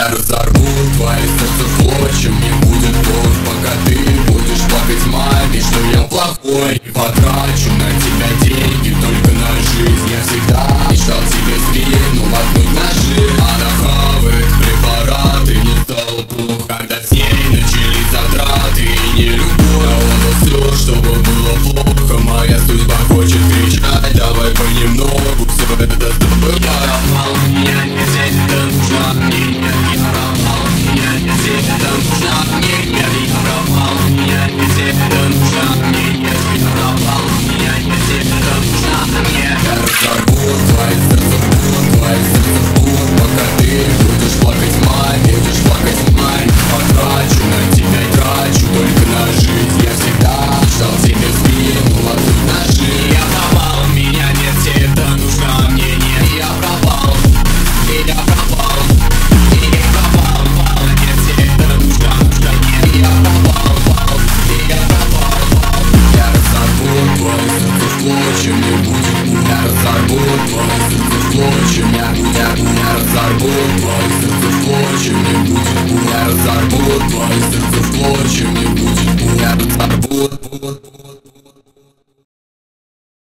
Я разорву твое сердце в клочья. Мне будет плохо, пока ты будешь плакать маме, что я плохой. И потрачу на тебя деньги только на жизнь. Я всегда мечтал тебе в спину воткнуть ножи. Она хавает препараты, не стало плохо, когда с ней начались затраты. И не любовь, а вот все, чтобы было плохо. Моя судьба хочет кричать, давай понемногу все это забывай. Я пропал, меня не здесь, это нужно мне. Я пропал, меня не здесь, это нужно мне. Я пропал, меня не здесь, это нужно мне. Я пропал, меня не здесь, это нужно мне. Я разорву твое сердце в пух, твое сердце в пух, пока ты будешь плакать маме, будешь плакать маме. Потрачу на тебя, трачу только на жизнь. Я всегда ждал тебе в спину воткнуть ножи. Я пропал, меня нет, тебе это нужно мне. Нет, я пропал, я пропал, я пропал, нет, тебе это нужно, нет, я пропал, я пропал. Я разорву твое сердце в клочья, мне будет больно. Я разорву твое сердце в клочья, я разорву твое сердце в клочья, мне будет больно. Я разорву твое сердце в клочья, мне будет больно. Я разорву.